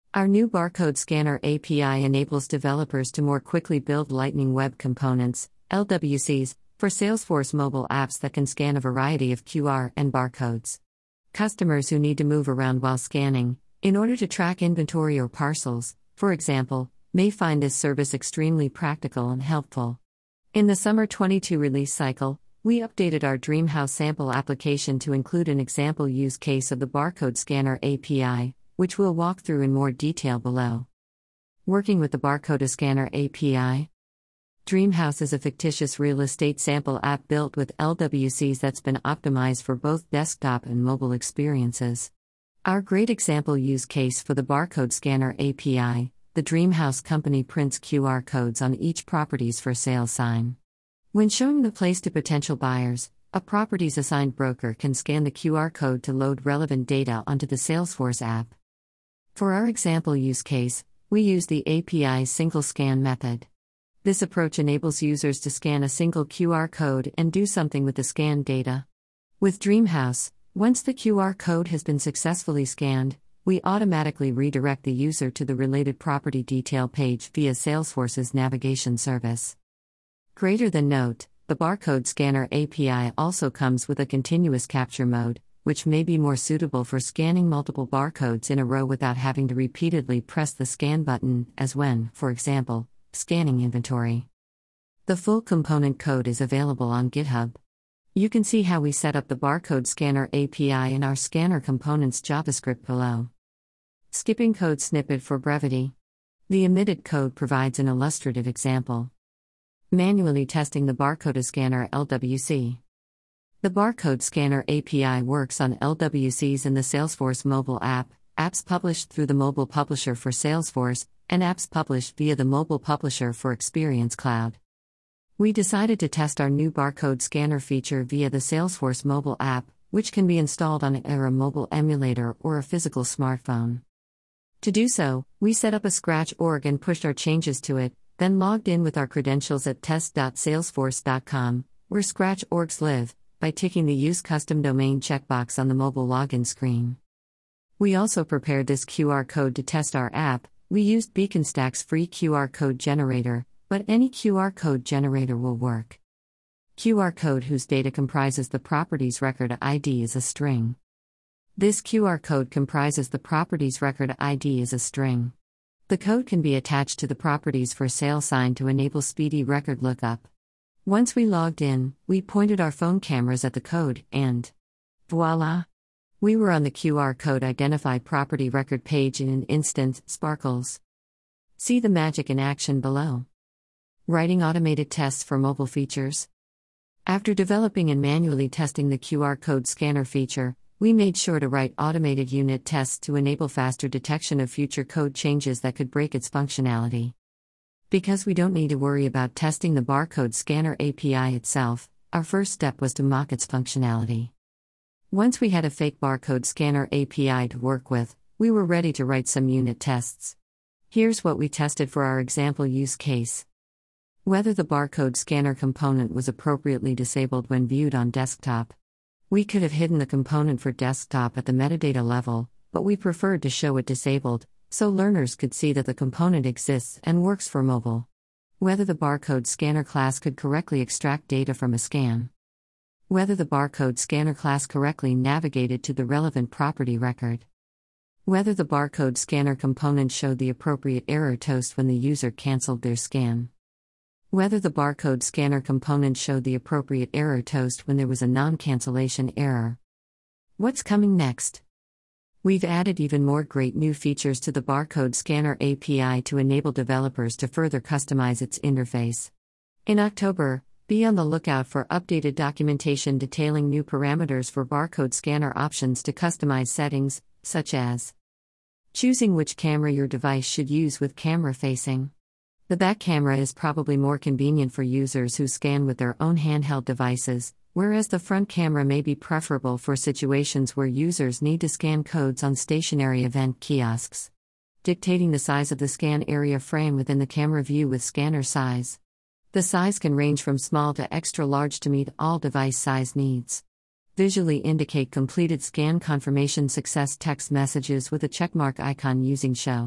Our new barcode scanner API enables developers to more quickly build Lightning Web Components, LWCs, for Salesforce mobile apps that can scan a variety of QR and barcodes. Customers who need to move around while scanning, in order to track inventory or parcels, for example, may find this service extremely practical and helpful. In the Summer 22 release cycle, we updated our Dreamhouse sample application to include an example use case of the barcode scanner API, which we'll walk through in more detail below. Working with the barcode scanner API. Dreamhouse is a fictitious real estate sample app built with LWCs that's been optimized for both desktop and mobile experiences. Our great example use case for the barcode scanner API, the Dreamhouse company prints QR codes on each property's for sale sign. When showing the place to potential buyers, a property's assigned broker can scan the QR code to load relevant data onto the Salesforce app. For our example use case, we use the API's single scan method. This approach enables users to scan a single QR code and do something with the scanned data. With Dreamhouse, once the QR code has been successfully scanned, we automatically redirect the user to the related property detail page via Salesforce's navigation service. Greater than note, the barcode scanner API also comes with a continuous capture mode, which may be more suitable for scanning multiple barcodes in a row without having to repeatedly press the scan button, as when, for example, scanning inventory. The full component code is available on GitHub. You can see how we set up the barcode scanner API in our scanner components JavaScript below. Skipping code snippet for brevity. The omitted code provides an illustrative example. Manually testing the barcode scanner LWC. The barcode scanner API works on LWCs in the Salesforce mobile app, apps published through the mobile publisher for Salesforce, and apps published via the mobile publisher for Experience Cloud. We decided to test our new barcode scanner feature via the Salesforce mobile app, which can be installed on either a mobile emulator or a physical smartphone. To do so, we set up a Scratch org and pushed our changes to it, then logged in with our credentials at test.salesforce.com, where Scratch orgs live, by ticking the Use Custom Domain checkbox on the mobile login screen. We also prepared this QR code to test our app. We used BeaconStack's free QR code generator, but any QR code generator will work. QR code whose data comprises the property's record ID is a string. This QR code comprises the property's record ID as a string. The code can be attached to the property's for sale sign to enable speedy record lookup. Once we logged in, we pointed our phone cameras at the code, and voila! We were on the QR code identified property record page in an instant, sparkles. See the magic in action below. Writing automated tests for mobile features. After developing and manually testing the QR code scanner feature, we made sure to write automated unit tests to enable faster detection of future code changes that could break its functionality. Because we don't need to worry about testing the barcode scanner API itself, our first step was to mock its functionality. Once we had a fake barcode scanner API to work with, we were ready to write some unit tests. Here's what we tested for our example use case. Whether the barcode scanner component was appropriately disabled when viewed on desktop. We could have hidden the component for desktop at the metadata level, but we preferred to show it disabled, so learners could see that the component exists and works for mobile. Whether the barcode scanner class could correctly extract data from a scan. Whether the barcode scanner class correctly navigated to the relevant property record. Whether the barcode scanner component showed the appropriate error toast when the user canceled their scan. Whether the barcode scanner component showed the appropriate error toast when there was a non-cancellation error. What's coming next? We've added even more great new features to the barcode scanner API to enable developers to further customize its interface. In October, be on the lookout for updated documentation detailing new parameters for barcode scanner options to customize settings, such as choosing which camera your device should use with camera facing. The back camera is probably more convenient for users who scan with their own handheld devices, whereas the front camera may be preferable for situations where users need to scan codes on stationary event kiosks. Dictating the size of the scan area frame within the camera view with scanner size. The size can range from small to extra large to meet all device size needs. Visually indicate completed scan confirmation success text messages with a checkmark icon using show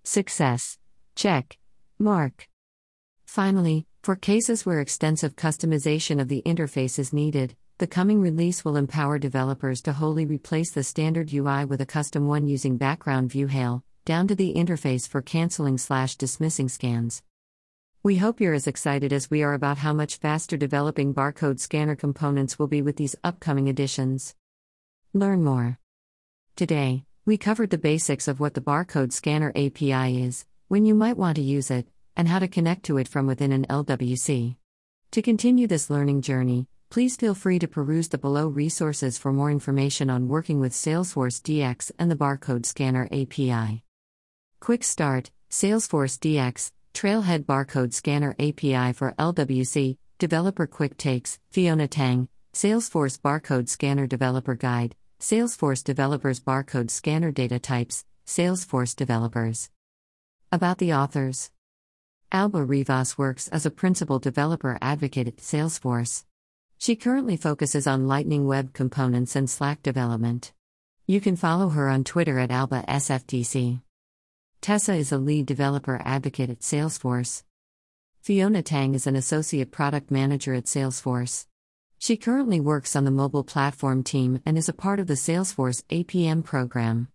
Success. Check. Mark. Finally, for cases where extensive customization of the interface is needed, the coming release will empower developers to wholly replace the standard UI with a custom one using background view hail, down to the interface for canceling/dismissing scans. We hope you're as excited as we are about how much faster developing barcode scanner components will be with these upcoming additions. Learn more. Today, we covered the basics of what the Barcode Scanner API is, when you might want to use it, and how to connect to it from within an LWC. To continue this learning journey, please feel free to peruse the below resources for more information on working with Salesforce DX and the Barcode Scanner API. Quick Start, Salesforce DX, Trailhead Barcode Scanner API for LWC, Developer Quick Takes, Fiona Tang, Salesforce Barcode Scanner Developer Guide, Salesforce Developers Barcode Scanner Data Types, Salesforce Developers. About the authors. Alba Rivas works as a principal developer advocate at Salesforce. She currently focuses on Lightning Web Components and Slack development. You can follow her on Twitter at AlbaSFTC. Tessa is a lead developer advocate at Salesforce. Fiona Tang is an associate product manager at Salesforce. She currently works on the mobile platform team and is a part of the Salesforce APM program.